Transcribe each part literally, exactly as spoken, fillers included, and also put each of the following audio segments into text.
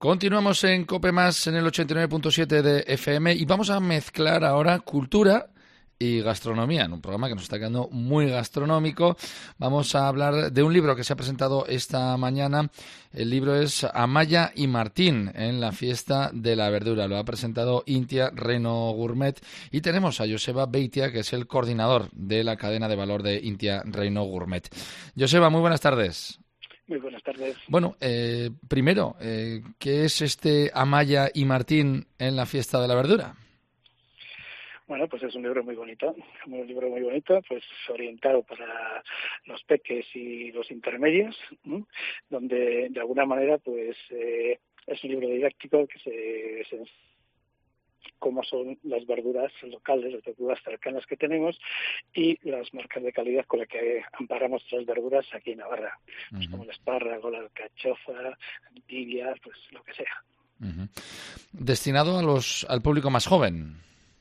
Continuamos en COPE Más en el ochenta y nueve punto siete de F M y vamos a mezclar ahora cultura y gastronomía, en un programa que nos está quedando muy gastronómico. Vamos a hablar de un libro que se ha presentado esta mañana. El libro es Amaya y Martín en la fiesta de la verdura. Lo ha presentado Intia Reino Gourmet y tenemos a Joseba Beitia, que es el coordinador de la cadena de valor de Intia Reino Gourmet. Joseba, muy buenas tardes. Muy buenas tardes. Bueno, eh, primero, eh, ¿qué es este Amaya y Martín en la fiesta de la verdura? Bueno, pues es un libro muy bonito, un libro muy bonito, pues orientado para los peques y los intermedios, ¿no? Donde de alguna manera pues eh, es un libro didáctico que se, se cómo son las verduras locales, las verduras cercanas que tenemos y las marcas de calidad con las que amparamos las verduras aquí en Navarra, uh-huh. pues como el espárrago, la alcachofa, la tibia, pues lo que sea. Uh-huh. Destinado a los al público más joven.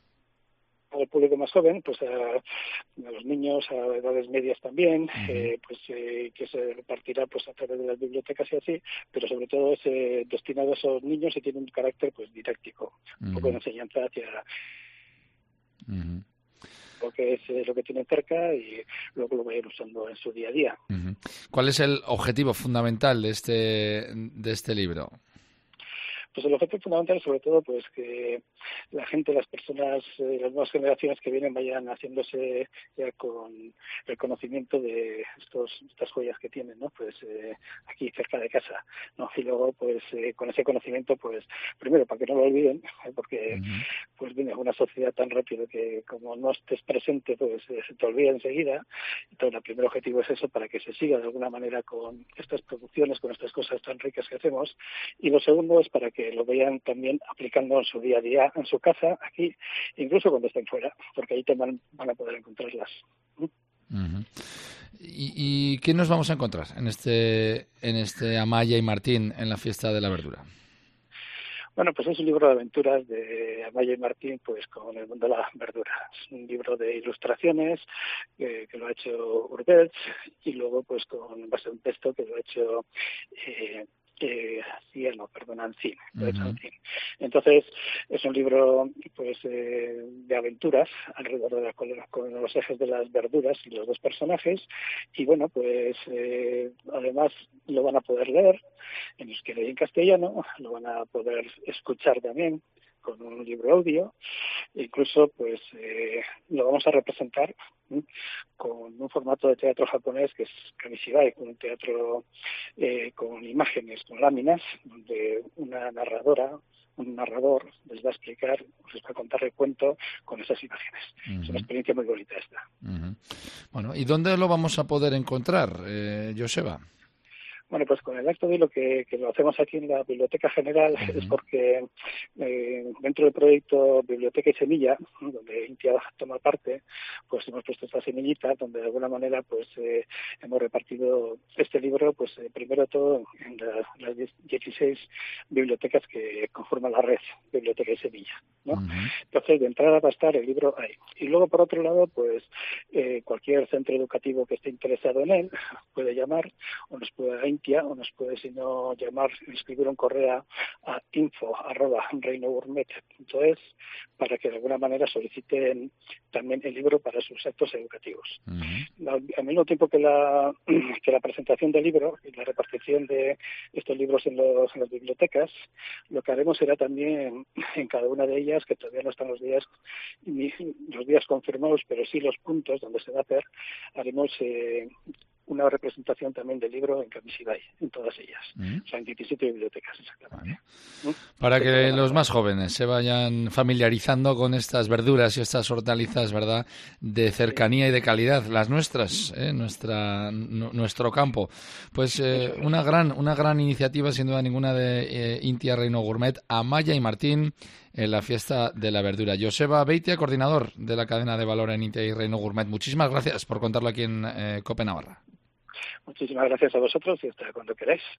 Al público más joven, pues a, a los niños, a edades medias también, uh-huh. eh, pues eh, que se repartirá pues a través de las bibliotecas y así, pero sobre todo es eh, destinado a esos niños y tiene un carácter pues didáctico, uh-huh. un poco de enseñanza hacia uh-huh. lo que es eh, lo que tienen cerca y luego lo vayan usando en su día a día. Uh-huh. ¿Cuál es el objetivo fundamental de este de este libro? Pues el objetivo fundamental, sobre todo, pues que la gente, las personas, eh, las nuevas generaciones que vienen vayan haciéndose ya con el conocimiento de estos estas joyas que tienen, ¿no? Pues eh, aquí cerca de casa, ¿no? Y luego, pues eh, con ese conocimiento, pues primero para que no lo olviden, ¿eh? porque uh-huh. pues viene una sociedad tan rápido que como no estés presente, pues eh, se te olvida enseguida. Entonces, el primer objetivo es eso, para que se siga de alguna manera con estas producciones, con estas cosas tan ricas que hacemos. Y lo segundo es para que que lo vayan también aplicando en su día a día, en su casa, aquí, incluso cuando estén fuera, porque ahí te van, van a poder encontrarlas. Uh-huh. ¿Y, ¿Y qué nos vamos a encontrar en este, en este Amaya y Martín en la fiesta de la verdura? Bueno, pues es un libro de aventuras de Amaya y Martín, pues con el mundo de la verdura. Es un libro de ilustraciones eh, que lo ha hecho Urbels y luego pues con base a un texto que lo ha hecho eh, Eh, cielo, perdón, Ancín. Uh-huh. Entonces, es un libro pues eh, de aventuras alrededor de la, con, con los ejes de las verduras y los dos personajes. Y bueno, pues eh, además lo van a poder leer en euskera y en castellano, lo van a poder escuchar también con un libro audio, incluso pues eh, lo vamos a representar ¿sí? con un formato de teatro japonés que es Kamishibai, un teatro eh, con imágenes, con láminas, donde una narradora, un narrador les va a explicar, les va a contar el cuento con esas imágenes. Uh-huh. Es una experiencia muy bonita esta. Uh-huh. Bueno, ¿y dónde lo vamos a poder encontrar, eh, Joseba? Bueno, pues con el acto de lo que, que lo hacemos aquí en la Biblioteca General uh-huh. es porque eh, dentro del proyecto Biblioteca y Semilla, donde Intia toma parte, pues hemos puesto esta semillita donde de alguna manera pues eh, hemos repartido este libro, pues eh, primero todo en la, las dieciséis bibliotecas que conforman la red Biblioteca y Semilla, ¿no? Uh-huh. Entonces, de entrada va a estar el libro ahí. Y luego, por otro lado, pues eh, cualquier centro educativo que esté interesado en él puede llamar o nos puede o nos puede, si no, llamar, escribir un correo a info arroba reinogourmet punto es para que de alguna manera soliciten también el libro para sus actos educativos. Uh-huh. Al mismo tiempo que la que la presentación del libro y la repartición de estos libros en, los, en las bibliotecas, lo que haremos será también en cada una de ellas, que todavía no están los días ni los días confirmados, pero sí los puntos donde se va a hacer, haremos eh, una representación también del libro en Kamishibai, en todas ellas. Mm. O sea, en diecisiete bibliotecas, exactamente. Vale. ¿Mm? Para que los más jóvenes se vayan familiarizando con estas verduras y estas hortalizas, ¿verdad?, de cercanía sí. y de calidad, las nuestras, ¿eh? Nuestra, n- nuestro campo. Pues eh, una gran una gran iniciativa, sin duda ninguna, de eh, Intia Reino Gourmet, Amaya y Martín, en la fiesta de la verdura. Joseba Beitia, coordinador de la cadena de valor en Intia y Reino Gourmet. Muchísimas gracias por contarlo aquí en eh, COPE Navarra. Muchísimas gracias a vosotros y hasta cuando queráis.